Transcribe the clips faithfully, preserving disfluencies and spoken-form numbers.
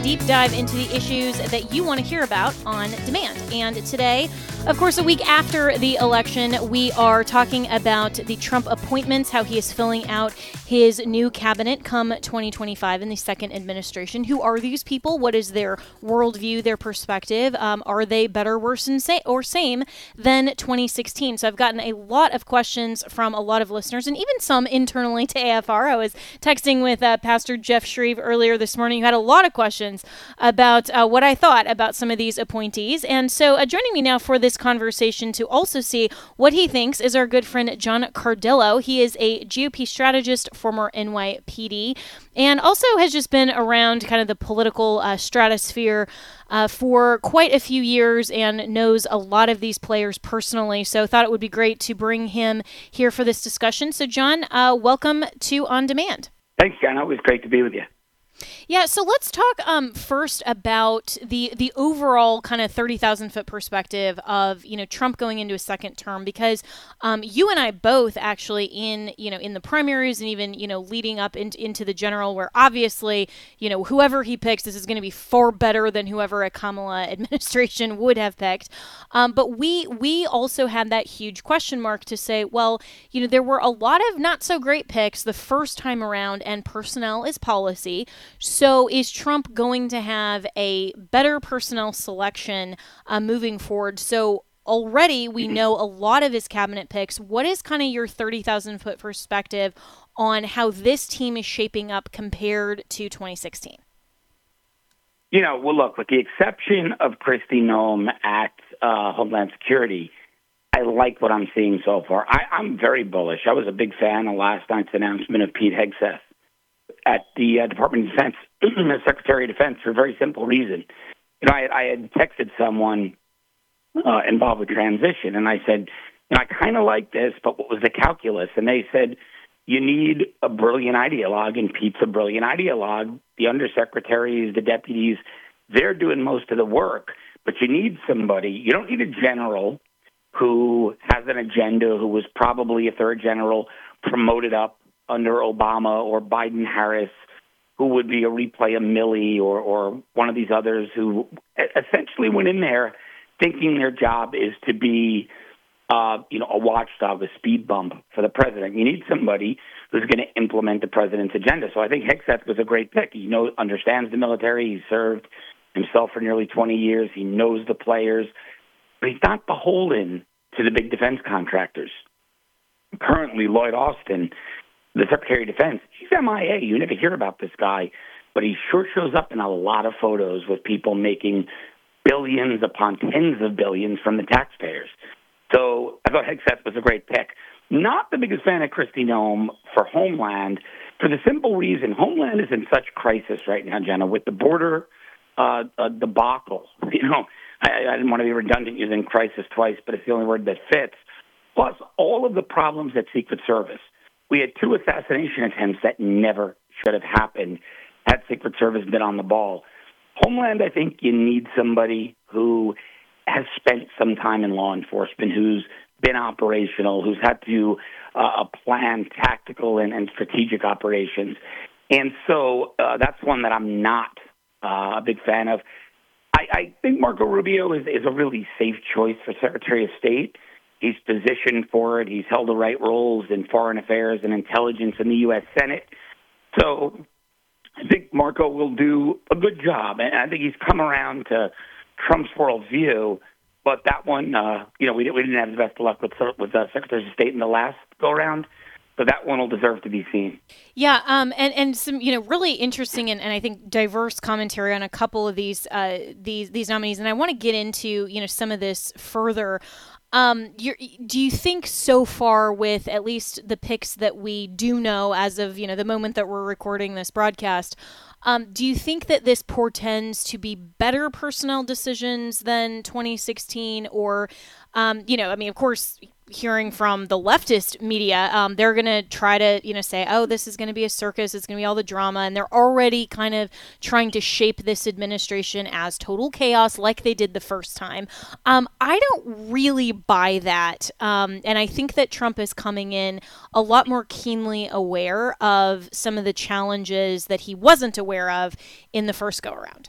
deep dive into the issues that you want to hear about on demand. And today, of course, a week after the election, we are talking about the Trump appointments, how he is filling out his new cabinet come twenty twenty-five in the second administration. Who are these people? What is their worldview, their perspective? Um, are they better, worse, and sa- or same than twenty sixteen? So I've gotten a lot of questions from a lot of listeners and even some internally to A F R. I was texting with uh, Pastor Jeff Shreve earlier this morning, who had a lot of questions about uh, what I thought about some of these appointees. And so uh, joining me now for this conversation to also see what he thinks is our good friend John Cardillo. He is a G O P strategist, former N Y P D, and also has just been around kind of the political uh, stratosphere uh, for quite a few years and knows a lot of these players personally. So thought it would be great to bring him here for this discussion. So John, uh, welcome to On Demand. Thanks, John. It was great to be with you. Yeah, so let's talk um, first about the the overall kind of thirty thousand foot perspective of, you know, Trump going into a second term, because um, you and I both actually in, you know, in the primaries and even, you know, leading up in, into the general, where obviously, you know, whoever he picks, this is going to be far better than whoever a Kamala administration would have picked. Um, but we we also had that huge question mark to say, well, you know, there were a lot of not so great picks the first time around, and personnel is policy. So is Trump going to have a better personnel selection uh, moving forward? So already we know a lot of his cabinet picks. What is kind of your thirty thousand foot perspective on how this team is shaping up compared to twenty sixteen? You know, well, look, with the exception of Kristi Noem at uh, Homeland Security, I like what I'm seeing so far. I, I'm very bullish. I was a big fan of last night's announcement of Pete Hegseth at the uh, Department of Defense, as Secretary of Defense, for a very simple reason. You know, I, I had texted someone uh, involved with transition, and I said, you know, I kind of like this, but what was the calculus? And they said, you need a brilliant ideologue, and Pete's a brilliant ideologue. The undersecretaries, the deputies, they're doing most of the work, but you need somebody. You don't need a general who has an agenda, who was probably a third general promoted up under Obama or Biden-Harris, who would be a replay of Milley or, or one of these others who essentially went in there thinking their job is to be, uh, you know, a watchdog, a speed bump for the president. You need somebody who's going to implement the president's agenda. So I think Hegseth was a great pick. He knows, understands the military. He served himself for nearly twenty years. He knows the players, but he's not beholden to the big defense contractors. Currently, Lloyd Austin, the Secretary of Defense, he's M I A. You never hear about this guy, but he sure shows up in a lot of photos with people making billions upon tens of billions from the taxpayers. So I thought Hegseth was a great pick. Not the biggest fan of Kristi Noem for Homeland, for the simple reason Homeland is in such crisis right now, Jenna, with the border uh, uh, debacle. You know, I, I didn't want to be redundant using crisis twice, but it's the only word that fits. Plus, all of the problems at Secret Service. We had two assassination attempts that never should have happened had Secret Service been on the ball. Homeland, I think you need somebody who has spent some time in law enforcement, who's been operational, who's had to uh, plan tactical and, and strategic operations. And so uh, that's one that I'm not uh, a big fan of. I, I think Marco Rubio is, is a really safe choice for Secretary of State. He's positioned for it. He's held the right roles in foreign affairs and intelligence in the U S Senate. So I think Marco will do a good job. And I think he's come around to Trump's worldview. But that one, uh, you know, we, we didn't have the best luck with, with uh, Secretary of State in the last go-around. So that one will deserve to be seen. Yeah, um, and, and some, you know, really interesting and, and I think diverse commentary on a couple of these uh, these these nominees. And I want to get into, you know, some of this further. Um, you're, do you think so far, with at least the picks that we do know as of, you know, the moment that we're recording this broadcast, um, do you think that this portends to be better personnel decisions than twenty sixteen? Or, um, you know, I mean, of course, hearing from the leftist media, um, they're going to try to, you know, say, oh, this is going to be a circus. It's going to be all the drama. And they're already kind of trying to shape this administration as total chaos like they did the first time. Um, I don't really buy that. Um, and I think that Trump is coming in a lot more keenly aware of some of the challenges that he wasn't aware of in the first go around.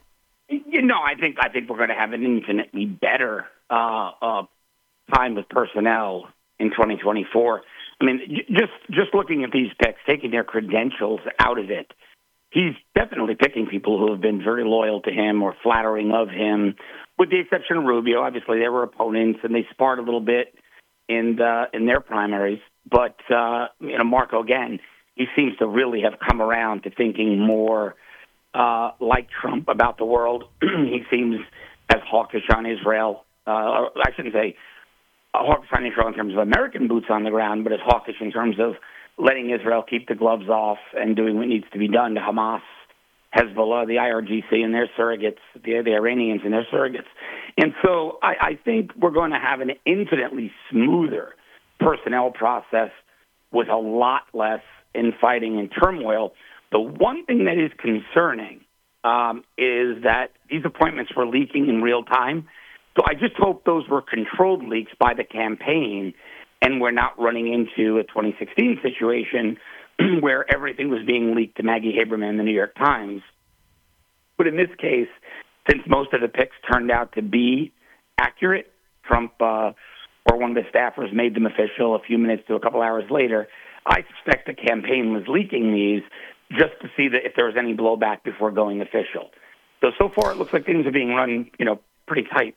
You know, I think I think we're going to have an infinitely better uh, uh, time with personnel in twenty twenty-four. I mean, j- just just looking at these picks, taking their credentials out of it, he's definitely picking people who have been very loyal to him or flattering of him, with the exception of Rubio. Obviously, they were opponents, and they sparred a little bit in the, in their primaries. But, uh, you know, Marco, again, he seems to really have come around to thinking more uh, like Trump about the world. He seems as hawkish on Israel. Uh, I shouldn't say hawkish on Israel in terms of American boots on the ground, but as hawkish in terms of letting Israel keep the gloves off and doing what needs to be done to Hamas, Hezbollah, the I R G C and their surrogates, the, the Iranians and their surrogates. And so I, I think we're going to have an infinitely smoother personnel process with a lot less infighting and turmoil. The one thing that is concerning um, is that these appointments were leaking in real time. So I just hope those were controlled leaks by the campaign and we're not running into a twenty sixteen situation where everything was being leaked to Maggie Haberman and the New York Times. But in this case, since most of the picks turned out to be accurate, Trump uh, or one of the staffers made them official a few minutes to a couple hours later, I suspect the campaign was leaking these just to see that if there was any blowback before going official. So, so far it looks like things are being run, you know, pretty tight.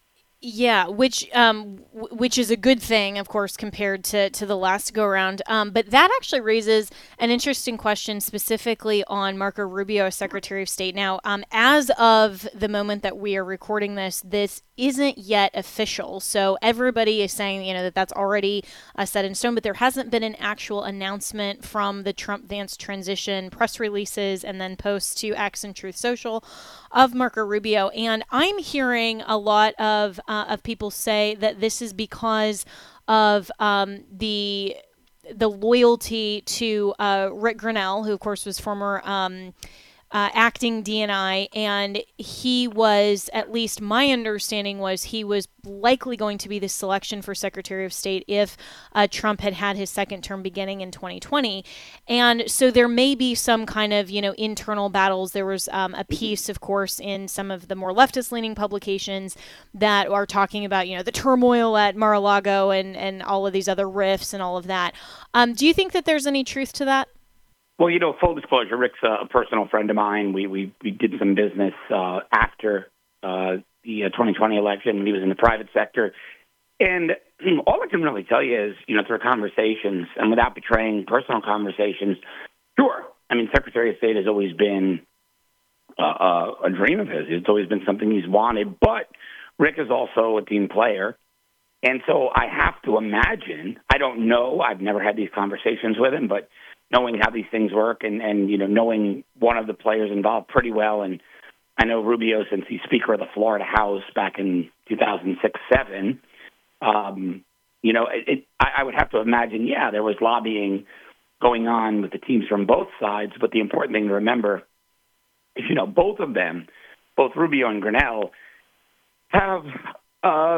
Yeah, which um, w- which is a good thing, of course, compared to, to the last go around. Um, but that actually raises an interesting question specifically on Marco Rubio as Secretary of State. Now, um, as of the moment that we are recording this, this isn't yet official. So everybody is saying, you know, that that's already uh, set in stone, but there hasn't been an actual announcement from the Trump-Vance transition, press releases, and then posts to X and Truth Social of Marco Rubio. And I'm hearing a lot of uh, of people say that this is because of um, the the loyalty to uh, Rick Grenell, who of course was former um, uh, acting D N I, and he was, at least my understanding was, he was likely going to be the selection for Secretary of State if uh, Trump had had his second term beginning in twenty twenty. And so there may be some kind of, you know, internal battles. There was um, a piece, of course, in some of the more leftist-leaning publications that are talking about, you know, the turmoil at Mar-a-Lago and, and all of these other rifts and all of that. Um, do you think that there's any truth to that? Well, you know, full disclosure, Rick's a personal friend of mine. We we, we did some business uh, after uh, the twenty twenty election when he was in the private sector. And all I can really tell you is, you know, through conversations and without betraying personal conversations, sure. I mean, Secretary of State has always been uh, uh, a dream of his. It's always been something he's wanted. But Rick is also a team player. And so I have to imagine, I don't know, I've never had these conversations with him, but knowing how these things work and, and, you know, knowing one of the players involved pretty well. And I know Rubio since he's Speaker of the Florida House back in two thousand six, seven. Um, you know, it, it, I, I would have to imagine, yeah, there was lobbying going on with the teams from both sides. But the important thing to remember is, you know, both of them, both Rubio and Grenell, have uh,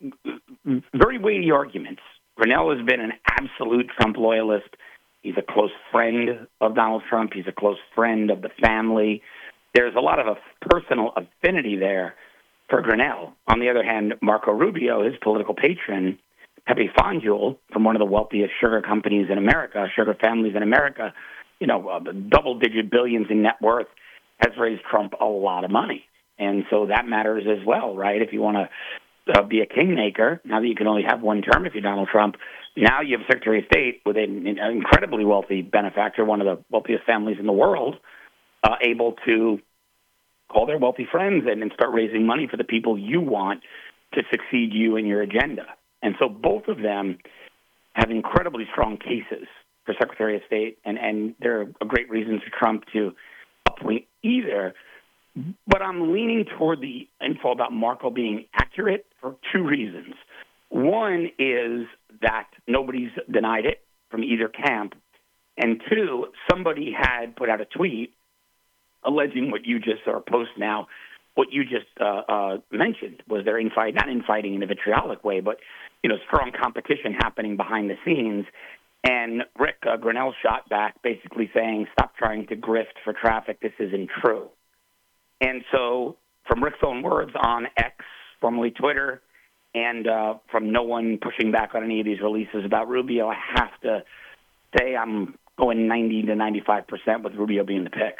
very weighty arguments. Grenell has been an absolute Trump loyalist. He's a close friend of Donald Trump. He's a close friend of the family. There's a lot of a personal affinity there for Grenell. On the other hand, Marco Rubio, his political patron, Pepe Fondul, from one of the wealthiest sugar companies in America, sugar families in America, you know, uh, double-digit billions in net worth, has raised Trump a lot of money. And so that matters as well, right? If you want to uh, be a kingmaker, now that you can only have one term if you're Donald Trump, now you have a Secretary of State with an, an incredibly wealthy benefactor, one of the wealthiest families in the world, uh, able to call their wealthy friends and, and start raising money for the people you want to succeed you in your agenda. And so both of them have incredibly strong cases for Secretary of State, and, and there are great reasons for Trump to appoint either. But I'm leaning toward the info about Marco being accurate for two reasons. One is that nobody's denied it from either camp. And two, somebody had put out a tweet alleging what you just, or a post now, what you just uh, uh, mentioned was there infight, not infighting in a vitriolic way, but, you know, strong competition happening behind the scenes. And Rick uh, Grenell shot back basically saying, stop trying to grift for traffic. This isn't true. And so from Rick's own words on X, formerly Twitter, and uh, from no one pushing back on any of these releases about Rubio, I have to say I'm going ninety to ninety-five percent with Rubio being the pick.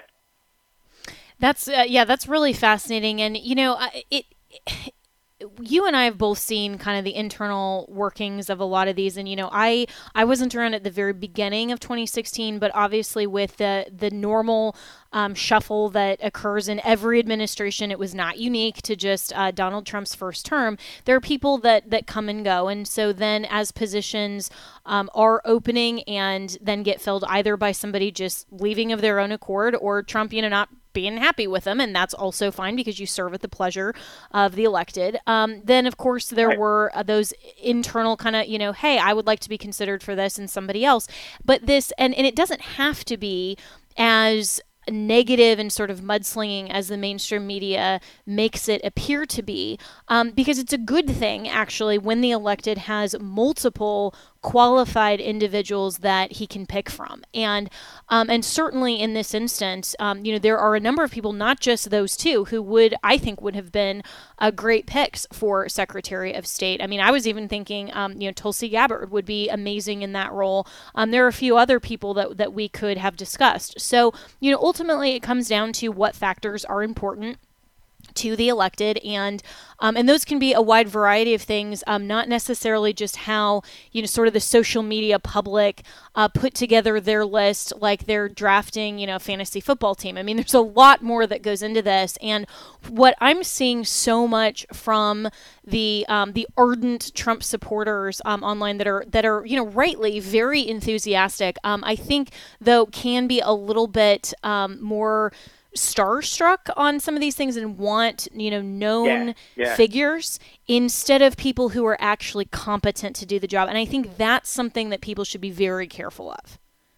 That's uh, yeah, that's really fascinating, and you know, it, it. You and I have both seen kind of the internal workings of a lot of these, and you know, I I wasn't around at the very beginning of twenty sixteen, but obviously with the the normal um, shuffle that occurs in every administration, it was not unique to just uh, Donald Trump's first term. There are people that that come and go, and so then as positions um, are opening and then get filled either by somebody just leaving of their own accord or Trump, you know, not being happy with them, and that's also fine because you serve at the pleasure of the elected. Um, then, of course, there right. were uh, those internal kind of, you know, hey, I would like to be considered for this and somebody else. But this, and, and it doesn't have to be as negative and sort of mudslinging as the mainstream media makes it appear to be, um, because it's a good thing, actually, when the elected has multiple qualified individuals that he can pick from. And um, and certainly in this instance, um, you know, there are a number of people, not just those two, who would, I think, would have been uh, great picks for Secretary of State. I mean, I was even thinking, um, you know, Tulsi Gabbard would be amazing in that role. Um, there are a few other people that, that we could have discussed. So, you know, ultimately it comes down to what factors are important to the elected, and um, and those can be a wide variety of things, um, not necessarily just how, you know, sort of the social media public uh, put together their list like they're drafting, you know, a fantasy football team. I mean, there's a lot more that goes into this, and what I'm seeing so much from the um, the ardent Trump supporters um, online that are that are you know rightly very enthusiastic, um, I think though can be a little bit um, more starstruck on some of these things and want, you know, known yeah, yeah. figures instead of people who are actually competent to do the job. And I think that's something that people should be very careful of.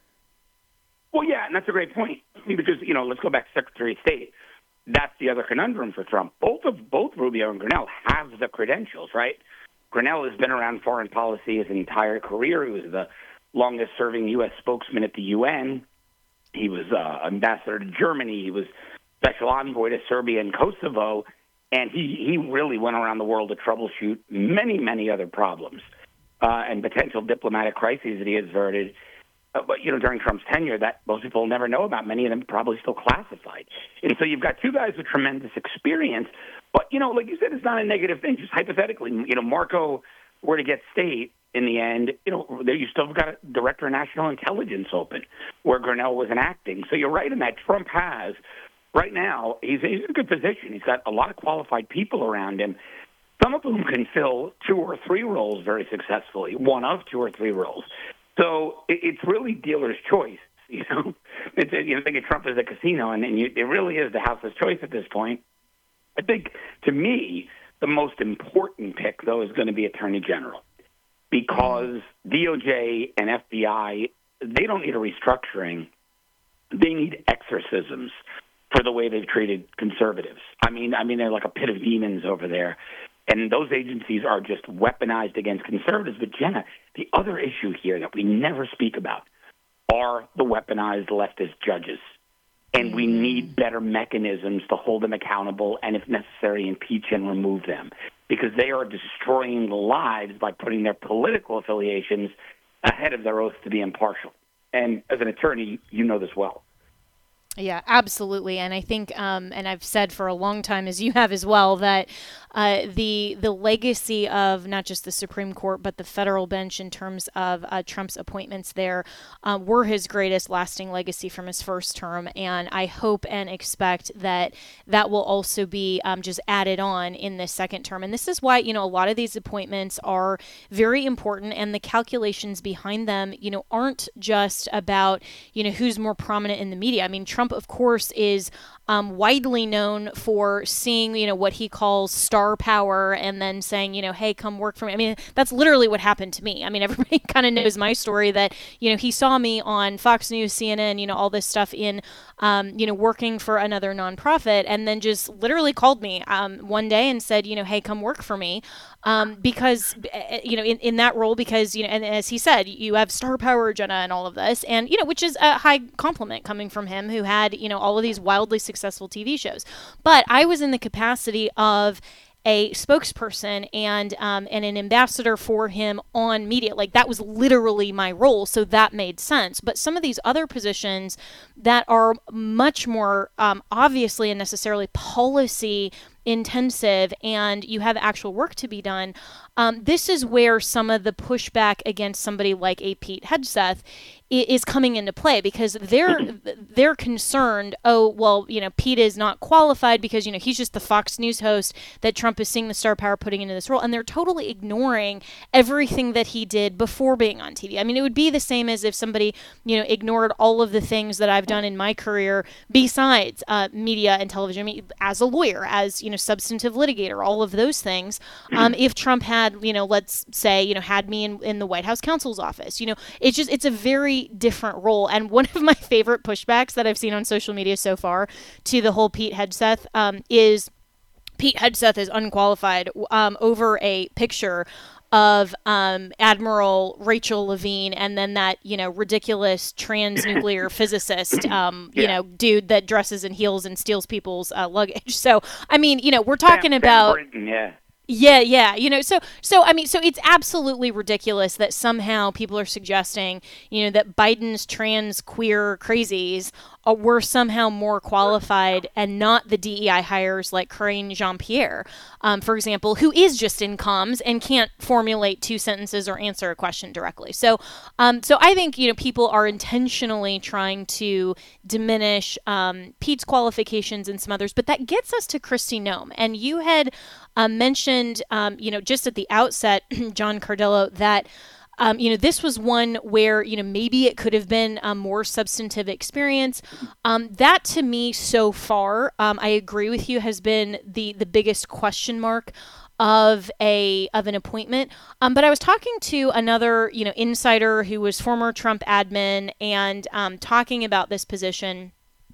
Well, yeah, and that's a great point. Because, you know, let's go back to Secretary of State. That's the other conundrum for Trump. Both of both Rubio and Grinnell have the credentials, right? Grinnell has been around foreign policy his entire career. He was the longest-serving U S spokesman at the U N. He was uh, ambassador to Germany. He was special envoy to Serbia and Kosovo. And he, he really went around the world to troubleshoot many, many other problems uh, and potential diplomatic crises that he averted. Uh, but, you know, during Trump's tenure, that most people never know about. Many of them probably still classified. And so you've got two guys with tremendous experience. But, you know, like you said, it's not a negative thing. Just hypothetically, you know, Marco were to get state in the end, you know, you still got a director of national intelligence open where Grinnell was enacting. So you're right in that Trump has, right now, he's, he's in a good position. He's got a lot of qualified people around him, some of whom can fill two or three roles very successfully, one of two or three roles. So it, it's really dealer's choice. You know, it's, you know, think of Trump as a casino, and, and you, it really is the house's choice at this point. I think, to me, the most important pick, though, is going to be Attorney General. Because D O J and F B I, they don't need a restructuring. They need exorcisms for the way they've treated conservatives. I mean, I mean, they're like a pit of demons over there. And those agencies are just weaponized against conservatives. But, Jenna, the other issue here that we never speak about are the weaponized leftist judges. And we need better mechanisms to hold them accountable and, if necessary, impeach and remove them. Because they are destroying lives by putting their political affiliations ahead of their oath to be impartial. And as an attorney, you know this well. Yeah, absolutely. And I think, um, and I've said for a long time, as you have as well, that uh, the the legacy of not just the Supreme Court, but the federal bench in terms of uh, Trump's appointments there uh, were his greatest lasting legacy from his first term. And I hope and expect that that will also be um, just added on in this second term. And this is why, you know, a lot of these appointments are very important, and the calculations behind them, you know, aren't just about, you know, who's more prominent in the media. I mean, Trump, of course, is um, widely known for seeing, you know, what he calls star power and then saying, you know, hey, come work for me. I mean, that's literally what happened to me. I mean, everybody kind of knows my story that, you know, he saw me on Fox News, C N N, you know, all this stuff in, um, you know, working for another nonprofit, and then just literally called me um, one day and said, you know, hey, come work for me. Um, because, you know, in, in that role, because, you know, and as he said, you have star power, Jenna, and all of this. And, you know, which is a high compliment coming from him, who had, you know, all of these wildly successful successful T V shows. But I was in the capacity of a spokesperson and um, and an ambassador for him on media. Like, that was literally my role, so that made sense. But some of these other positions that are much more um, obviously and necessarily policy intensive, and you have actual work to be done, um, this is where some of the pushback against somebody like a Pete Hegseth is coming into play, because they're they're concerned, oh, well, you know, Pete is not qualified because, you know, he's just the Fox News host that Trump is seeing the star power putting into this role, and they're totally ignoring everything that he did before being on T V. I mean, it would be the same as if somebody, you know, ignored all of the things that I've done in my career besides uh, media and television. I mean, as a lawyer, as, you know, substantive litigator, all of those things. Um, if Trump had, you know, let's say, you know, had me in, in the White House counsel's office, you know, it's just, it's a very different role. And one of my favorite pushbacks that I've seen on social media so far to the whole Pete Hegseth um, is Pete Hegseth is unqualified um, over a picture of um, Admiral Rachel Levine, and then that, you know, ridiculous trans nuclear physicist, um, yeah. you know, dude that dresses in heels and steals people's uh, luggage. So, I mean, you know, we're talking Sam, about... Sam Brinton, yeah. Yeah, yeah, you know, so, so I mean, so it's absolutely ridiculous that somehow people are suggesting, you know, that Biden's trans queer crazies uh, were somehow more qualified and not the D E I hires like Karine Jean-Pierre, um, for example, who is just in comms and can't formulate two sentences or answer a question directly. So, um, so I think, you know, people are intentionally trying to diminish um, Pete's qualifications and some others, but that gets us to Kristi Noem, and you had Uh, mentioned, um, you know, just at the outset, John Cardello, that, um, you know, this was one where, you know, maybe it could have been a more substantive experience. Um, that, to me, so far, um, I agree with you, has been the the biggest question mark of a of an appointment. Um, but I was talking to another, you know, insider who was former Trump admin and um, talking about this position,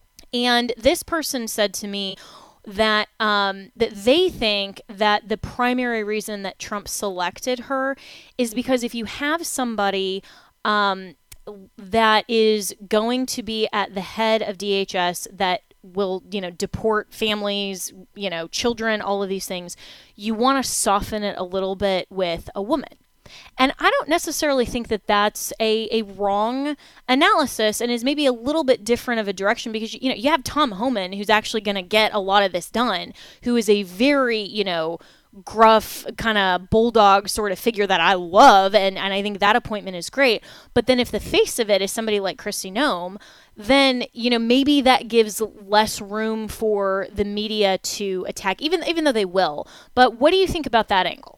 and this person said to me that um, that they think that the primary reason that Trump selected her is because if you have somebody um, that is going to be at the head of D H S that will, you know, deport families, you know, children, all of these things, you want to soften it a little bit with a woman. And I don't necessarily think that that's a, a wrong analysis and is maybe a little bit different of a direction, because, you know, you have Tom Homan, who's actually going to get a lot of this done, who is a very, you know, gruff kind of bulldog sort of figure that I love. And, and I think that appointment is great. But then if the face of it is somebody like Kristi Noem, then, you know, maybe that gives less room for the media to attack, even, even though they will. But what do you think about that angle?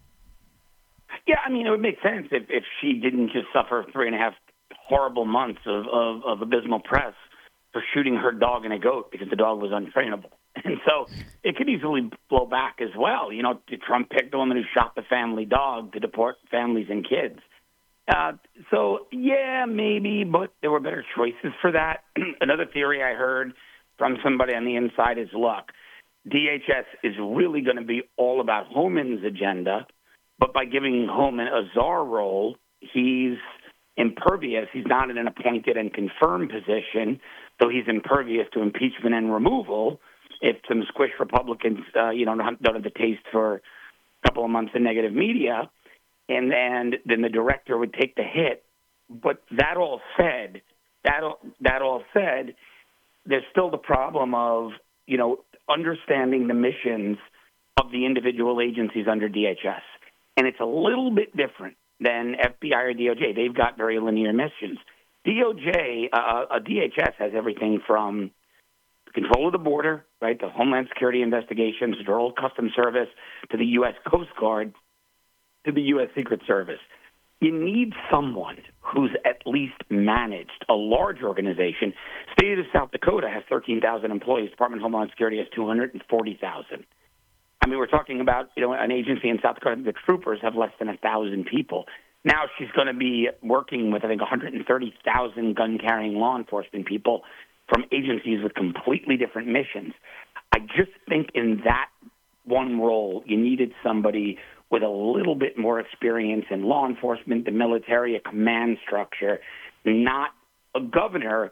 Yeah, I mean, it would make sense if, if she didn't just suffer three and a half horrible months of, of, of abysmal press for shooting her dog and a goat because the dog was untrainable. And so it could easily blow back as well. You know, Trump picked the woman who shot the family dog to deport families and kids. Uh, so, yeah, maybe, but there were better choices for that. Another theory I heard from somebody on the inside is, look, D H S is really going to be all about Homan's agenda. But by giving Homan a czar role, he's impervious. He's not in an appointed and confirmed position, so he's impervious to impeachment and removal if some squish Republicans, uh, you know, don't have the taste for a couple of months of negative media, and, and then the director would take the hit. But that all said, that all, that all said, there's still the problem of, you know, understanding the missions of the individual agencies under D H S. And it's a little bit different than F B I or D O J. They've got very linear missions. D O J, uh, uh, D H S has everything from control of the border, right, the Homeland Security investigations, the Federal Customs Service, to the U S Coast Guard, to the U S Secret Service. You need someone who's at least managed a large organization. State of South Dakota has thirteen thousand employees. Department of Homeland Security has two hundred forty thousand. I mean, we're talking about, you know, an agency in South Dakota. The troopers have less than one thousand people. Now she's going to be working with, I think, one hundred thirty thousand gun-carrying law enforcement people from agencies with completely different missions. I just think in that one role, you needed somebody with a little bit more experience in law enforcement, the military, a command structure, not a governor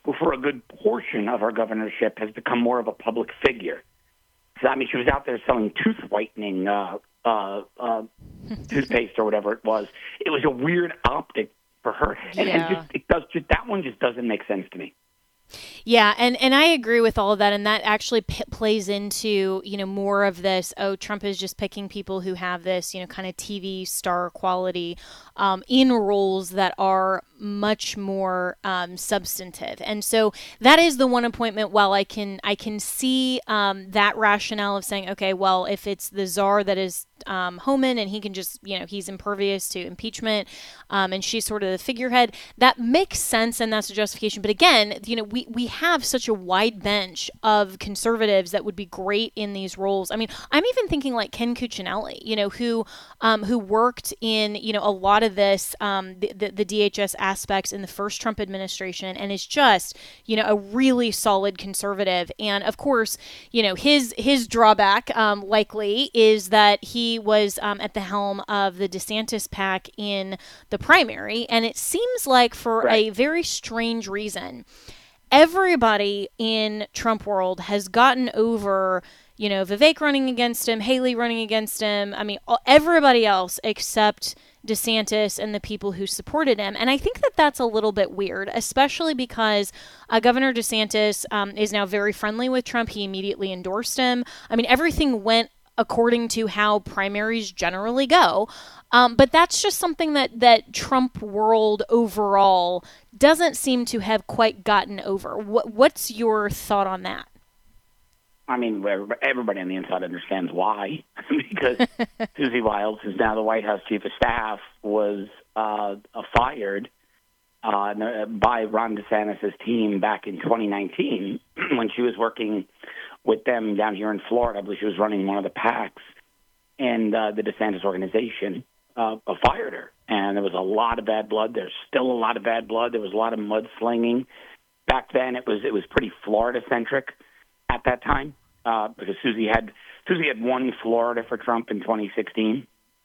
who for a good portion of her governorship has become more of a public figure. So, I mean, she was out there selling tooth whitening uh, uh, uh, toothpaste or whatever it was. It was a weird optic for her. And, Yeah. and just, it does, just, that one just doesn't make sense to me. Yeah, and, and I agree with all of that, and that actually p- plays into, you know, more of this, oh, Trump is just picking people who have this, you know, kind of T V star quality um, in roles that are much more um, substantive. And so that is the one appointment, while I can I can see um, that rationale of saying, okay, well, if it's the czar that is um, Homan and he can just, you know, he's impervious to impeachment um, and she's sort of the figurehead, that makes sense and that's a justification. But again, you know, we, we have such a wide bench of conservatives that would be great in these roles. I mean, I'm even thinking like Ken Cuccinelli, you know, who um, who worked in, you know, a lot of this, um, the, the, the D H S aspects in the first Trump administration and is just, you know, a really solid conservative. And of course, you know, his his drawback um, likely is that he was um, at the helm of the DeSantis PAC in the primary. And it seems like for Right. a very strange reason, everybody in Trump world has gotten over, you know, Vivek running against him, Haley running against him. I mean, everybody else except DeSantis and the people who supported him. And I think that that's a little bit weird, especially because uh, Governor DeSantis um, is now very friendly with Trump. He immediately endorsed him. I mean, everything went according to how primaries generally go. Um, but that's just something that, that Trump world overall doesn't seem to have quite gotten over. What, what's your thought on that? I mean, everybody on the inside understands why. Because Susie Wiles, who's now the White House Chief of Staff, was uh, fired uh, by Ron DeSantis' team back in twenty nineteen when she was working with them down here in Florida. I believe she was running one of the PACs, and uh, the DeSantis organization uh, fired her. And there was a lot of bad blood. There's still a lot of bad blood. There was a lot of mudslinging. Back then, it was it was pretty Florida-centric at that time uh, because Susie had Susie had won Florida for Trump in twenty sixteen,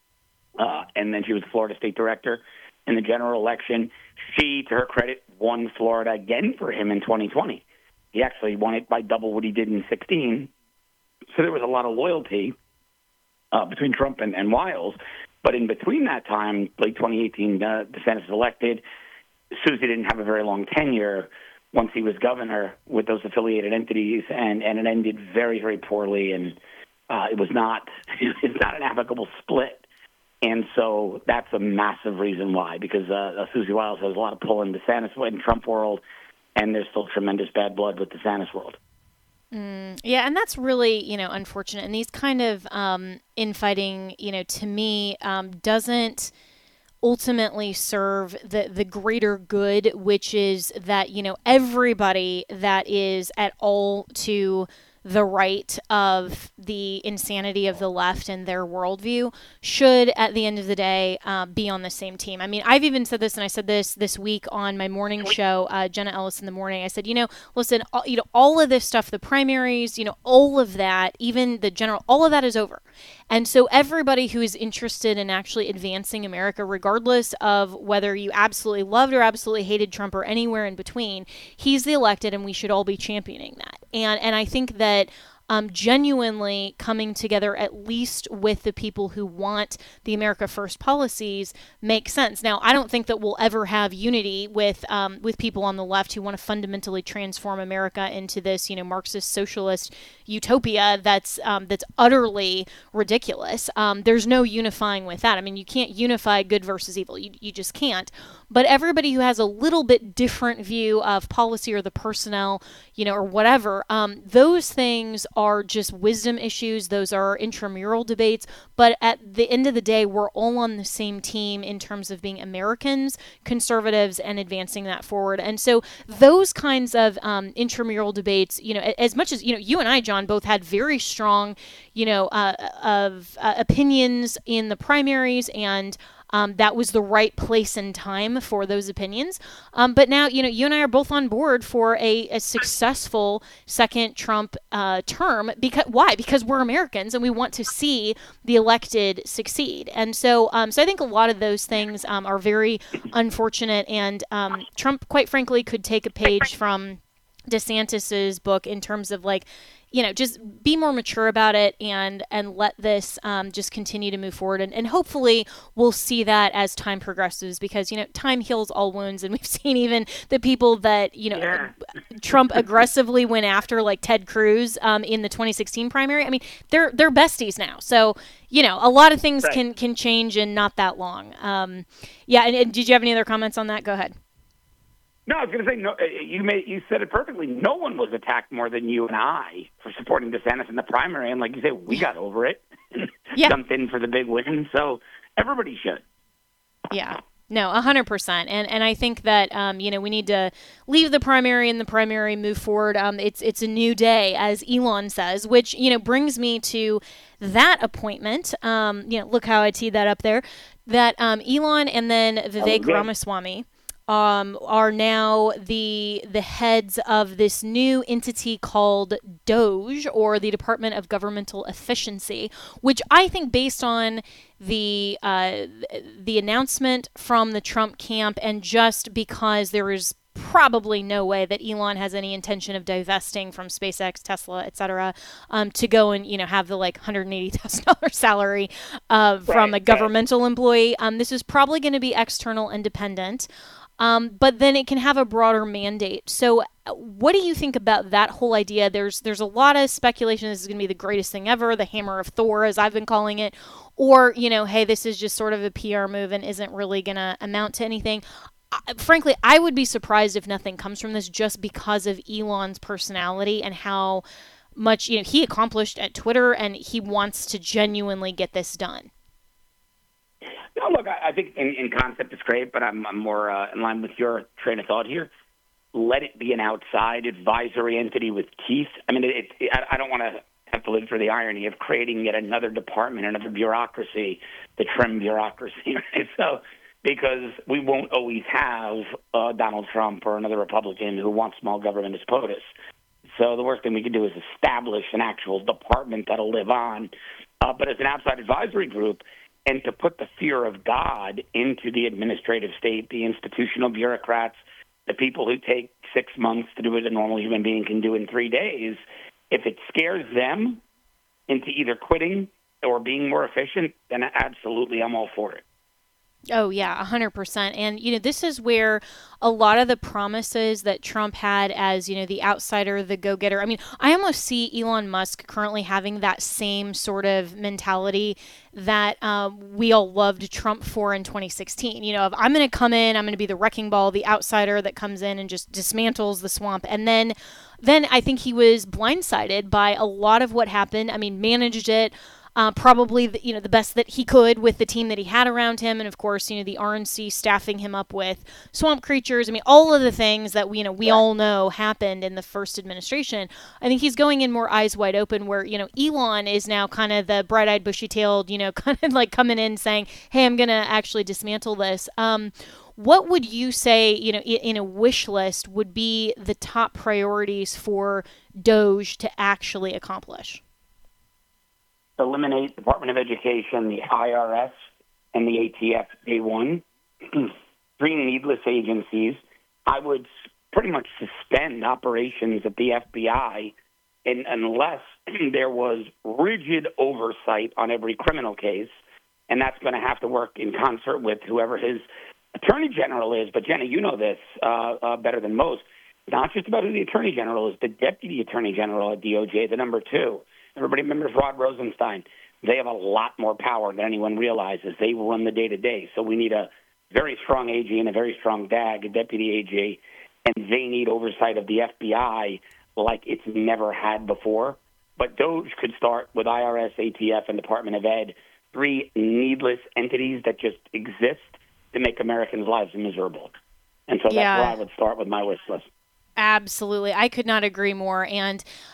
uh, and then she was Florida state director in the general election. She, to her credit, won Florida again for him in twenty twenty. He actually won it by double what he did in sixteen. So there was a lot of loyalty uh, between Trump and, and Wiles. But in between that time, late twenty eighteen, uh, DeSantis elected. Susie didn't have a very long tenure once he was governor with those affiliated entities, and, and it ended very, very poorly. And uh, it was not it's not an amicable split. And so that's a massive reason why, because uh, Susie Wiles has a lot of pull in DeSantis in Trump world, and there's still tremendous bad blood with DeSantis world. Mm, yeah, and that's really, you know, unfortunate. And these kind of um, infighting, you know, to me, um, doesn't ultimately serve the, the greater good, which is that, you know, everybody that is at all to the right of the insanity of the left and their worldview should, at the end of the day, uh, be on the same team. I mean, I've even said this, and I said this this week on my morning show, uh, Jenna Ellis in the Morning. I said, you know, listen, all, you know, all of this stuff, the primaries, you know, all of that, even the general, all of that is over. And so everybody who is interested in actually advancing America, regardless of whether you absolutely loved or absolutely hated Trump or anywhere in between, he's the elected, and we should all be championing that. And and I think that um, genuinely coming together, at least with the people who want the America First policies, makes sense. Now, I don't think that we'll ever have unity with um, with people on the left who want to fundamentally transform America into this, you know, Marxist socialist utopia that's um, that's utterly ridiculous. Um, there's no unifying with that. I mean, you can't unify good versus evil. You you just can't. But everybody who has a little bit different view of policy or the personnel, you know, or whatever, um, those things are just wisdom issues. Those are intramural debates. But at the end of the day, we're all on the same team in terms of being Americans, conservatives, and advancing that forward. And so those kinds of um, intramural debates, you know, as much as, you know, you and I, John, both had very strong, you know, uh, of uh, opinions in the primaries and um, that was the right place and time for those opinions. Um, but now, you know, you and I are both on board for a, a successful second Trump uh, term. Because why? Because we're Americans and we want to see the elected succeed. And so, um, so I think a lot of those things um, are very unfortunate. And um, Trump, quite frankly, could take a page from DeSantis's book in terms of like, you know, just be more mature about it and and let this um, just continue to move forward. And, and hopefully we'll see that as time progresses because, you know, time heals all wounds. And we've seen even the people that, you know, Yeah. Trump aggressively went after, like Ted Cruz um, in the twenty sixteen primary. I mean, they're they're besties now. So, you know, a lot of things Right. can, can change in not that long. Um, yeah. And, and did you have any other comments on that? Go ahead. No, I was going to say, no, you made, you said it perfectly. No one was attacked more than you and I for supporting DeSantis in the primary. And like you said, we got over it, Yeah. jumped in for the big win. So everybody should. Yeah. No, one hundred percent. And and I think that, um, you know, we need to leave the primary and the primary move forward. Um, it's it's a new day, as Elon says, which, you know, brings me to that appointment. Um, you know, look how I teed that up there. That um, Elon and then Vivek Okay. Ramaswamy um, are now the the heads of this new entity called DOGE, or the Department of Governmental Efficiency, which I think, based on the uh, the announcement from the Trump camp, and just because there is probably no way that Elon has any intention of divesting from SpaceX, Tesla, et cetera, um, to go and, you know, have the like one hundred eighty thousand dollars salary uh, from Right, a governmental employee. Um, this is probably going to be external, independent. Um, but then it can have a broader mandate. So what do you think about that whole idea? There's there's a lot of speculation this is going to be the greatest thing ever, the hammer of Thor, as I've been calling it. Or, you know, hey, this is just sort of a P R move and isn't really going to amount to anything. I, frankly, I would be surprised if nothing comes from this, just because of Elon's personality and how much, you know, he accomplished at Twitter, and he wants to genuinely get this done. No, look, I, I think in, in concept it's great, but I'm, I'm more uh, in line with your train of thought here. Let it be an outside advisory entity with teeth. I mean, it, it, I, I don't want to have to live through the irony of creating yet another department, another bureaucracy, the trim bureaucracy, right? So, because we won't always have uh, Donald Trump or another Republican who wants small government as POTUS. So the worst thing we can do is establish an actual department that'll live on. Uh, but as an outside advisory group, and to put the fear of God into the administrative state, the institutional bureaucrats, the people who take six months to do what a normal human being can do in three days, if it scares them into either quitting or being more efficient, then absolutely I'm all for it. Oh, yeah, one hundred percent. And, you know, this is where a lot of the promises that Trump had as, you know, the outsider, the go-getter. I mean, I almost see Elon Musk currently having that same sort of mentality that um, we all loved Trump for in twenty sixteen. You know, of, I'm going to come in, I'm going to be the wrecking ball, the outsider that comes in and just dismantles the swamp. And then, then I think he was blindsided by a lot of what happened. I mean, managed it. Uh, probably the, you know the best that he could with the team that he had around him, and of course, you know, the R N C staffing him up with swamp creatures. I mean, all of the things that we you know we Yeah. all know happened in the first administration. I think he's going in more eyes wide open, where, you know, Elon is now kind of the bright-eyed, bushy-tailed, you know, kind of like coming in saying, "Hey, I'm going to actually dismantle this." Um, what would you say, you know, in a wish list would be the top priorities for DOGE to actually accomplish? Eliminate Department of Education, the I R S, and the A T F day one. Three needless agencies. I would pretty much suspend operations at the F B I in, unless there was rigid oversight on every criminal case, and that's going to have to work in concert with whoever his attorney general is. But, Jenna, you know this uh, uh, better than most. Not just about who the attorney general is, the deputy attorney general at D O J, the number two. Everybody remembers Rod Rosenstein. They have a lot more power than anyone realizes. They run the day-to-day. So we need a very strong A G and a very strong D A G, a deputy A G, and they need oversight of the F B I like it's never had before. But DOGE could start with I R S, A T F, and Department of Ed, three needless entities that just exist to make Americans' lives miserable. And so that's Yeah. where I would start with my wish list. Absolutely. I could not agree more. And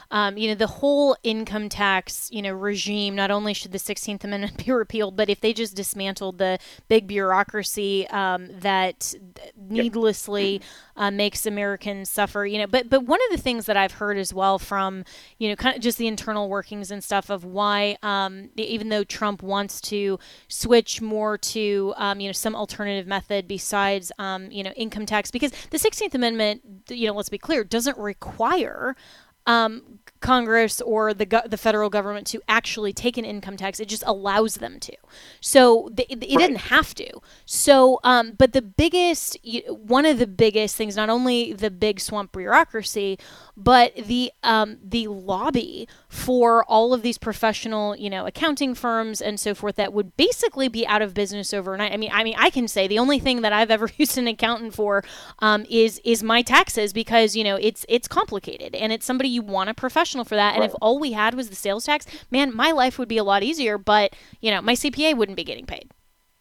um, you know, the whole income tax, you know, regime, not only should the sixteenth Amendment be repealed, but if they just dismantled the big bureaucracy um, that needlessly uh, makes Americans suffer, you know, but, but one of the things that I've heard as well from, you know, kind of just the internal workings and stuff of why, um, even though Trump wants to switch more to, um, you know, some alternative method besides, um, you know, income tax, because the sixteenth Amendment, you know, let's be clear, doesn't require um, Congress or the go- the federal government to actually take an income tax. It just allows them to. So th- it, it Right. didn't have to. So, um, but the biggest, one of the biggest things, not only the big swamp bureaucracy, but the um, the lobby for all of these professional, you know, accounting firms and so forth that would basically be out of business overnight. I mean, I mean, I can say the only thing that I've ever used an accountant for um, is is my taxes, because you know it's it's complicated and it's somebody you want a professional for that. And Right. if all we had was the sales tax, man, my life would be a lot easier. But you know, my C P A wouldn't be getting paid.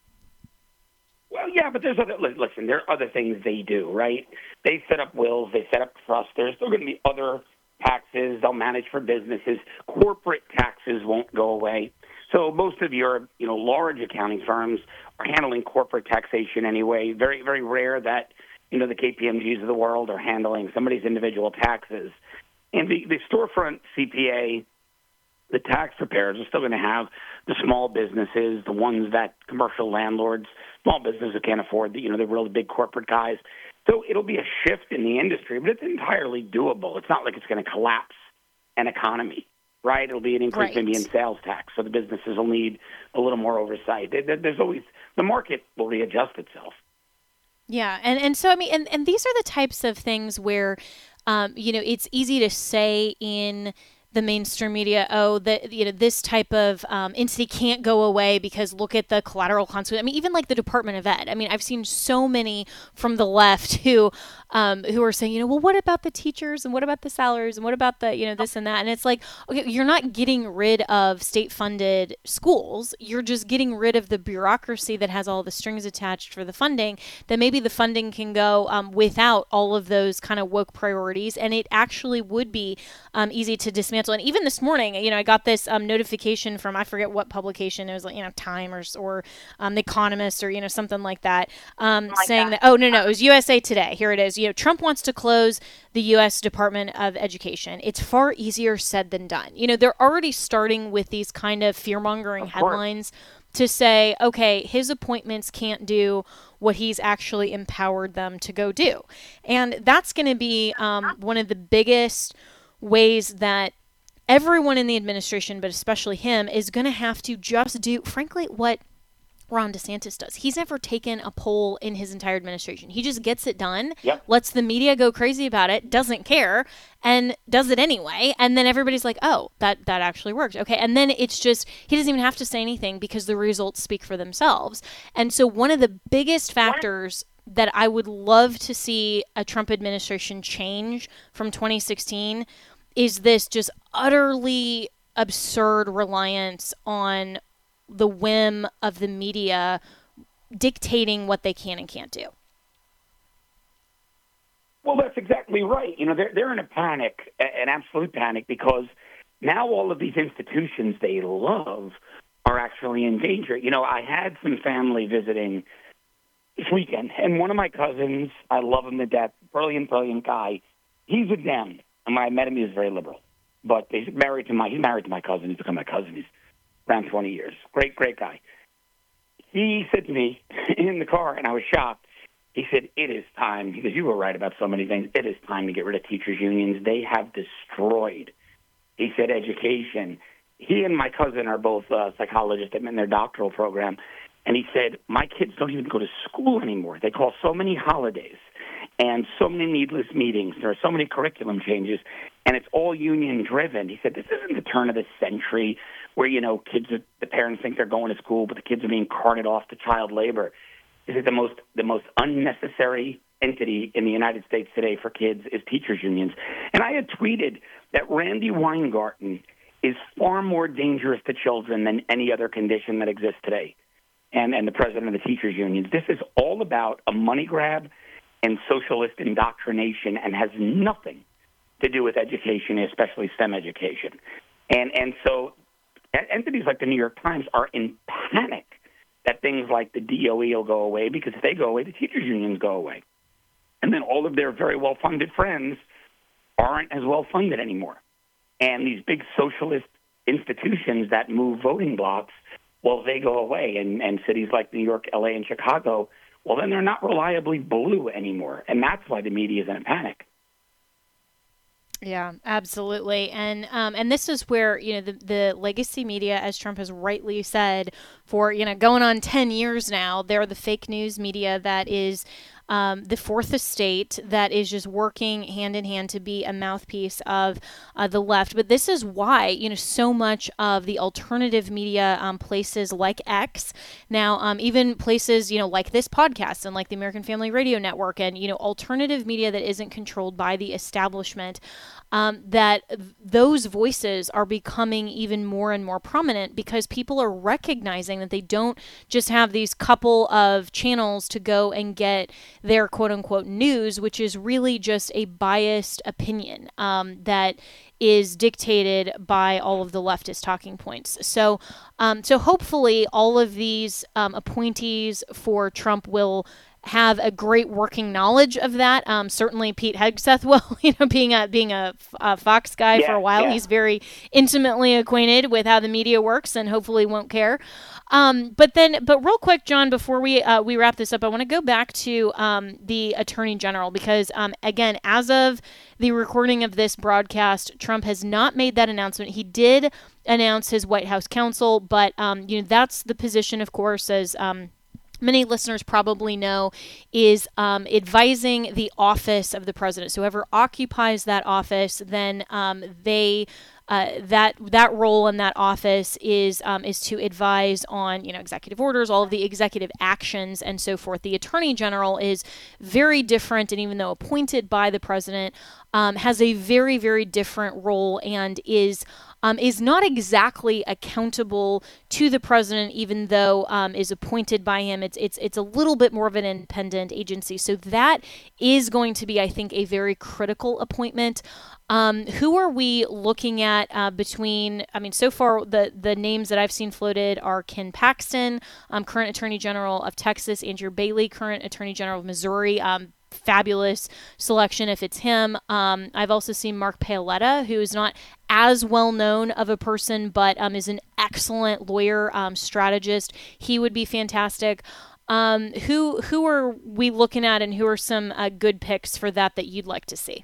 Well, yeah, but there's other, li- listen, there are other things they do, right? They set up wills, they set up trusts. There's still going to be other taxes they'll manage for businesses. Corporate taxes won't go away. So most of your, you know, large accounting firms are handling corporate taxation anyway. Very, very rare that, you know, the K P M Gs of the world are handling somebody's individual taxes. And the, the storefront C P A, the tax preparers are still going to have the small businesses, the ones that commercial landlords, small businesses who can't afford, the, you know, the really big corporate guys. So it'll be a shift in the industry, but it's entirely doable. It's not like it's going to collapse an economy, right? It'll be an increase Right. maybe in sales tax, so the businesses will need a little more oversight. There- There's always, the market will readjust itself. Yeah, and, and so I mean, and, and these are the types of things where, um, you know, it's easy to say in the mainstream media, oh, that you know this type of um, entity can't go away because look at the collateral consequence. I mean, even like the Department of Ed. I mean, I've seen so many from the left who um, who are saying, you know, well, what about the teachers and what about the salaries and what about the you know this and that? And it's like, okay, you're not getting rid of state-funded schools. You're just getting rid of the bureaucracy that has all the strings attached for the funding. That maybe the funding can go um, without all of those kind of woke priorities, and it actually would be um, easy to dismantle. And even this morning, you know, I got this um, notification from, I forget what publication, it was like, you know, Time or, or um, The Economist or, you know, something like that, um, Like saying that. that, oh, no, no, it was U S A Today. Here it is. You know, Trump wants to close the U S Department of Education. It's far easier said than done. You know, they're already starting with these kind of fear-mongering Of course. headlines to say, okay, his appointments can't do what he's actually empowered them to go do. And that's going to be um, one of the biggest ways that everyone in the administration, but especially him, is going to have to just do, frankly, what Ron DeSantis does. He's never taken a poll in his entire administration. He just gets it done, Yep. lets the media go crazy about it, doesn't care, and does it anyway. And then everybody's like, oh, that, that actually worked. Okay. And then it's just, he doesn't even have to say anything because the results speak for themselves. And so one of the biggest factors that I would love to see a Trump administration change from twenty sixteen is this just utterly absurd reliance on the whim of the media dictating what they can and can't do. Well, that's exactly right. You know, they're, they're in a panic, an absolute panic, because now all of these institutions they love are actually in danger. You know, I had some family visiting this weekend, and one of my cousins, I love him to death, brilliant, brilliant guy. He's a Dem. And when I met him, he was very liberal. But he's married to my he's married to my cousin. He's become my cousin. He's around twenty years. Great, great guy. He said to me in the car, and I was shocked. He said, "It is time," because you were right about so many things. It is time to get rid of teachers' unions. They have destroyed, he said, education. He and my cousin are both uh, psychologists in their doctoral program. And he said, my kids don't even go to school anymore. They call so many holidays and so many needless meetings. There are so many curriculum changes, and it's all union-driven. He said, this isn't the turn of the century where, you know, kids, are, the parents think they're going to school, but the kids are being carted off to child labor. He said the most, the most unnecessary entity in the United States today for kids is teachers' unions. And I had tweeted that Randy Weingarten is far more dangerous to children than any other condition that exists today. And, and the president of the teachers' unions. This is all about a money grab and socialist indoctrination and has nothing to do with education, especially STEM education. And and so entities like the New York Times are in panic that things like the D O E will go away, because if they go away, the teachers' unions go away. And then all of their very well-funded friends aren't as well-funded anymore. And these big socialist institutions that move voting blocks, well, they go away. And, and cities like New York, L A, and Chicago, well, then they're not reliably blue anymore. And that's why the media is in a panic. Yeah, absolutely. And um, and this is where, you know, the, the legacy media, as Trump has rightly said, for, you know, going on ten years now, they're the fake news media that is um, the fourth estate that is just working hand in hand to be a mouthpiece of uh, the left. But this is why, you know, so much of the alternative media, um, places like X, now um, even places, you know, like this podcast and like the American Family Radio Network, and, you know, alternative media that isn't controlled by the establishment, Um, that those voices are becoming even more and more prominent, because people are recognizing that they don't just have these couple of channels to go and get their quote unquote news, which is really just a biased opinion um, that is dictated by all of the leftist talking points. So, um, so hopefully all of these um, appointees for Trump will have a great working knowledge of that. Um, certainly Pete Hegseth will, you know, being a being a, a Fox guy yeah, for a while, yeah. he's very intimately acquainted with how the media works, and hopefully won't care. Um, but then, but real quick, John, before we uh, we wrap this up, I want to go back to um, the Attorney General, because um, again, as of the recording of this broadcast, Trump has not made that announcement. He did announce his White House counsel, but um, you know, that's the position, of course, as um, many listeners probably know, is um, advising the office of the president. So whoever occupies that office, then um, they uh, that that role in that office is um, is to advise on, you know, executive orders, all of the executive actions, and so forth. The Attorney General is very different, and even though appointed by the president, um, has a very very different role, and is Um, is not exactly accountable to the president, even though um, is appointed by him. It's it's it's a little bit more of an independent agency. So that is going to be, I think, a very critical appointment. Um, who are we looking at uh, between? I mean, so far the the names that I've seen floated are Ken Paxton, um, current Attorney General of Texas, Andrew Bailey, current Attorney General of Missouri. Um, fabulous selection if it's him. Um, I've also seen Mark Paoletta, who is not as well known of a person, but um, is an excellent lawyer, um, strategist. He would be fantastic. Um, who who are we looking at, and who are some uh, good picks for that that you'd like to see?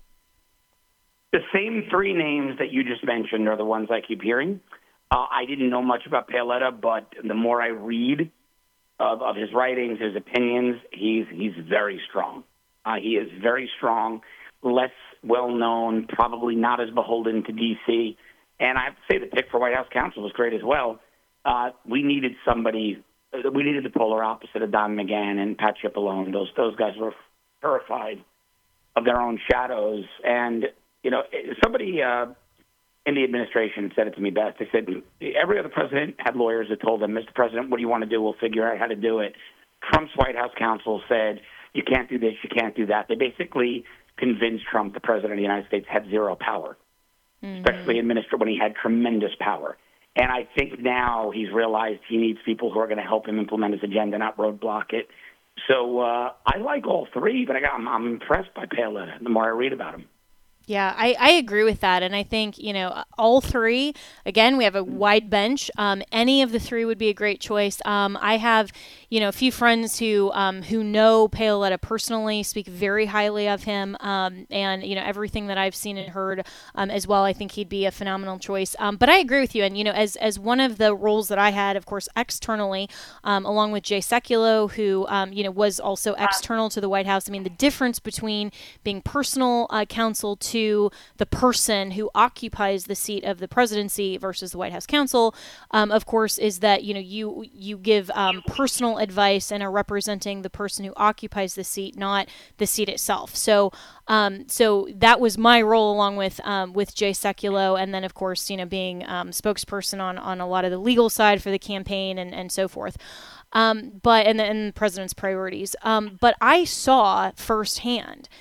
The same three names that you just mentioned are the ones I keep hearing. Uh, I didn't know much about Paoletta, but the more I read of, of his writings, his opinions, he's he's very strong. Uh, he is very strong, less well-known, probably not as beholden to D C. And I have to say the pick for White House counsel was great as well. Uh, we needed somebody, we needed the polar opposite of Don McGahn and Pat Cipollone. Those, those guys were terrified of their own shadows. And, you know, somebody uh, in the administration said it to me best. They said, every other president had lawyers that told them, Mister President, what do you want to do? We'll figure out how to do it. Trump's White House counsel said, you can't do this, you can't do that. They basically convinced Trump, the president of the United States, had zero power, mm-hmm. especially administer when he had tremendous power. And I think now he's realized he needs people who are going to help him implement his agenda, not roadblock it. So uh, I like all three, but I got, I'm, I'm impressed by Paoletta the more I read about him. Yeah, I, I agree with that. And I think, you know, all three, again, we have a wide bench. Um, any of the three would be a great choice. Um, I have, you know, a few friends who um, who know Paoletta personally, speak very highly of him. Um, and, you know, everything that I've seen and heard um, as well, I think he'd be a phenomenal choice. Um, but I agree with you. And, you know, as, as one of the roles that I had, of course, externally, um, along with Jay Sekulow, who, um, you know, was also external to the White House. I mean, the difference between being personal uh, counsel to to the person who occupies the seat of the presidency versus the White House counsel, um, of course, is that, you know, you you give um, personal advice and are representing the person who occupies the seat, not the seat itself. So, um, so that was my role, along with um, with Jay Sekulow, and then of course, you know, being um, spokesperson on on a lot of the legal side for the campaign and and so forth. Um, but and the, and the president's priorities. Um, but I saw firsthand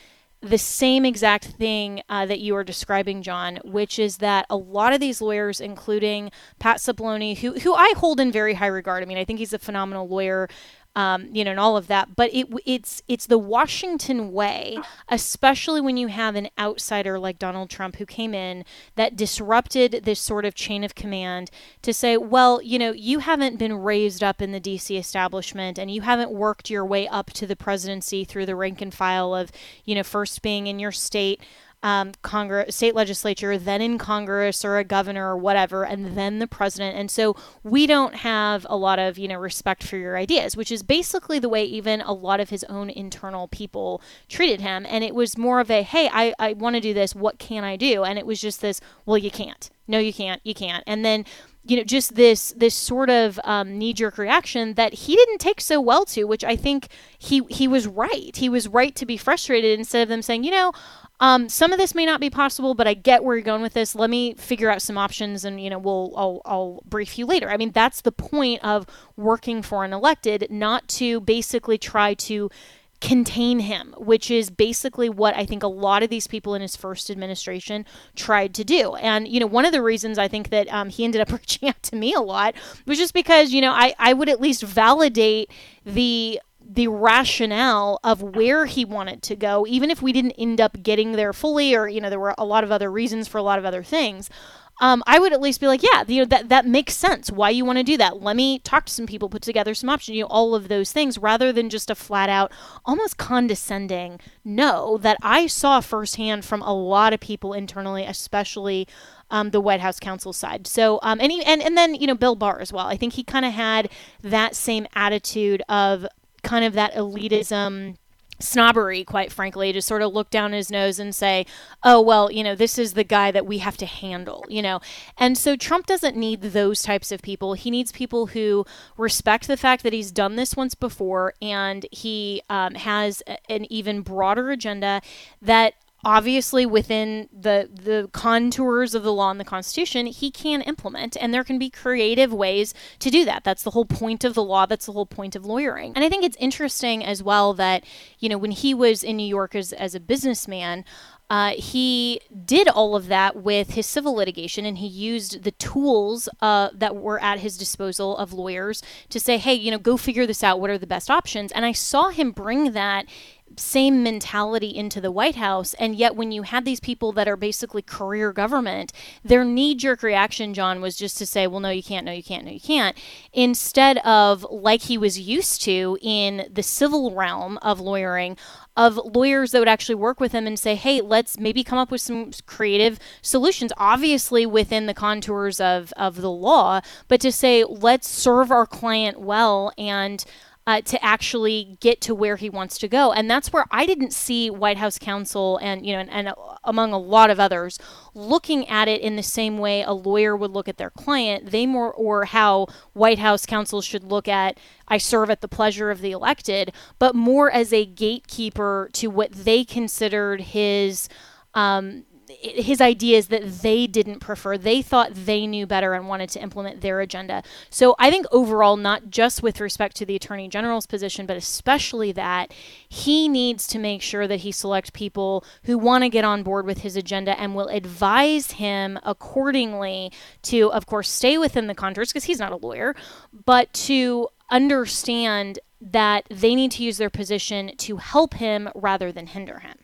the same exact thing uh, that you are describing, John, which is that a lot of these lawyers, including Pat Cipollone, who who I hold in very high regard. I mean, I think he's a phenomenal lawyer. Um, you know, and all of that, but it it's it's the Washington way, especially when you have an outsider like Donald Trump who came in that disrupted this sort of chain of command to say, well, you know, you haven't been raised up in the D C establishment and you haven't worked your way up to the presidency through the rank and file of, you know, first being in your state. Um, Congress, state legislature, then in Congress or a governor or whatever, and then the president. And so we don't have a lot of, you know, respect for your ideas, which is basically the way even a lot of his own internal people treated him. And it was more of a, hey, I, I want to do this. What can I do? And it was just this, well, you can't. No, you can't. You can't. And then, you know, just this this sort of um, knee-jerk reaction that he didn't take so well to, which I think he he was right. He was right to be frustrated instead of them saying, you know, Um, some of this may not be possible, but I get where you're going with this. Let me figure out some options, and you know, we'll I'll, I'll brief you later. I mean, that's the point of working for an elected, not to basically try to contain him, which is basically what I think a lot of these people in his first administration tried to do. And, you know, one of the reasons I think that um, he ended up reaching out to me a lot was just because, you know, I, I would at least validate the the rationale of where he wanted to go, even if we didn't end up getting there fully, or, you know, there were a lot of other reasons for a lot of other things. Um, I would at least be like, yeah, you know, that, that makes sense. Why you want to do that? Let me talk to some people, put together some options, you know, all of those things, rather than just a flat out, almost condescending no that I saw firsthand from a lot of people internally, especially um, the White House counsel side. So, um, and, he, and, and then, you know, Bill Barr as well. I think he kind of had that same attitude of kind of that elitism, snobbery, quite frankly, to sort of look down his nose and say, oh, well, you know, this is the guy that we have to handle, you know. And so Trump doesn't need those types of people. He needs people who respect the fact that he's done this once before, and he um, has a, an even broader agenda that obviously within the the contours of the law and the Constitution, he can implement, and there can be creative ways to do that. That's the whole point of the law. That's the whole point of lawyering. And I think it's interesting as well that, you know, when he was in New York as, as a businessman, Uh, he did all of that with his civil litigation, and he used the tools uh, that were at his disposal of lawyers to say, hey, you know, go figure this out. What are the best options? And I saw him bring that same mentality into the White House. And yet when you had these people that are basically career government, their knee-jerk reaction, John, was just to say, well, no, you can't, no, you can't, no, you can't. Instead of, like he was used to in the civil realm of lawyering, of lawyers that would actually work with him and say, hey, let's maybe come up with some creative solutions, obviously within the contours of, of the law, but to say, let's serve our client well and Uh, to actually get to where he wants to go. And that's where I didn't see White House counsel and, you know, and, and among a lot of others looking at it in the same way a lawyer would look at their client. They more, or how White House counsel should look at, I serve at the pleasure of the elected, but more as a gatekeeper to what they considered his, um, his ideas that they didn't prefer. They thought they knew better and wanted to implement their agenda. So I think overall, not just with respect to the Attorney General's position, but especially that, he needs to make sure that he selects people who want to get on board with his agenda and will advise him accordingly to, of course, stay within the contours, because he's not a lawyer, but to understand that they need to use their position to help him rather than hinder him.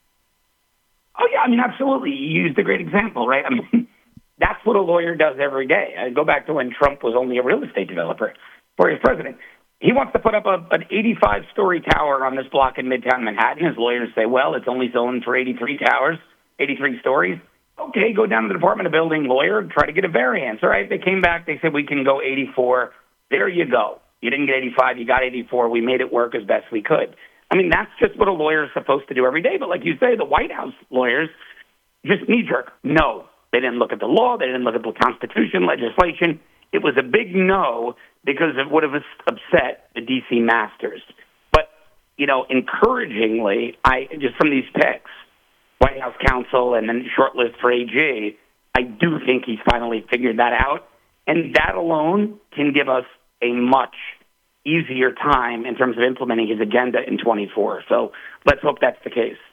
Oh, yeah, I mean, absolutely. You used a great example, right? I mean, that's what a lawyer does every day. I go back to when Trump was only a real estate developer before he was president. He wants to put up a, an eighty-five story tower on this block in Midtown Manhattan. His lawyers say, well, it's only zoned for eighty-three towers, eighty-three stories. Okay, go down to the Department of Building, lawyer, try to get a variance. All right, they came back. They said, we can go eighty-four. There you go. You didn't get eighty-five. You got eighty-four. We made it work as best we could. I mean, that's just what a lawyer is supposed to do every day. But like you say, the White House lawyers just knee-jerk. No, they didn't look at the law. They didn't look at the Constitution, legislation. It was a big no because it would have upset the D C masters. But, you know, encouragingly, I just from these picks, White House counsel and then shortlist for A G, I do think he's finally figured that out. And that alone can give us a much easier time in terms of implementing his agenda in twenty-four. So let's hope that's the case.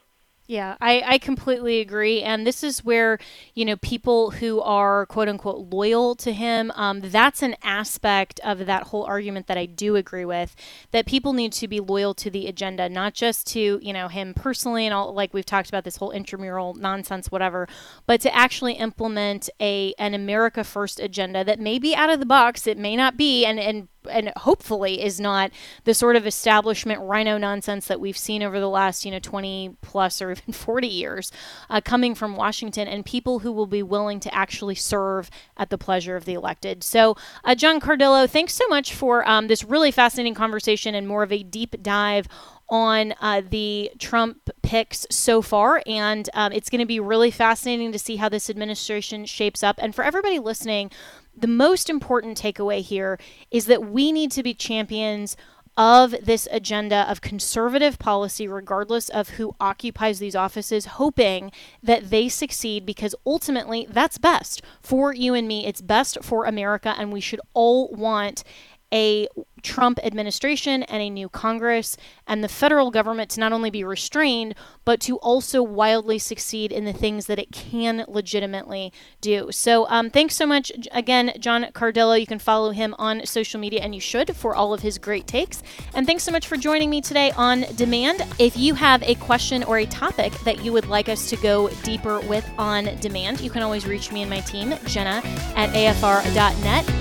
Yeah, I, I completely agree. And this is where, you know, people who are quote unquote loyal to him, um, that's an aspect of that whole argument that I do agree with, that people need to be loyal to the agenda, not just to, you know, him personally and all, like we've talked about this whole intramural nonsense, whatever, but to actually implement a an America First agenda that may be out of the box. It may not be, and, and and hopefully is not the sort of establishment rhino nonsense that we've seen over the last, you know, twenty plus or even forty years uh, coming from Washington, and people who will be willing to actually serve at the pleasure of the elected. So, uh, John Cardillo, thanks so much for um, this really fascinating conversation and more of a deep dive on uh, the Trump picks so far. And um, it's going to be really fascinating to see how this administration shapes up. And for everybody listening, the most important takeaway here is that we need to be champions of this agenda of conservative policy, regardless of who occupies these offices, hoping that they succeed, because ultimately that's best for you and me. It's best for America, and we should all want a Trump administration and a new Congress and the federal government to not only be restrained, but to also wildly succeed in the things that it can legitimately do. So um, thanks so much again, John Cardillo. You can follow him on social media, and you should, for all of his great takes. And thanks so much for joining me today on Demand. If you have a question or a topic that you would like us to go deeper with on Demand, you can always reach me and my team, Jenna at A F R dot net.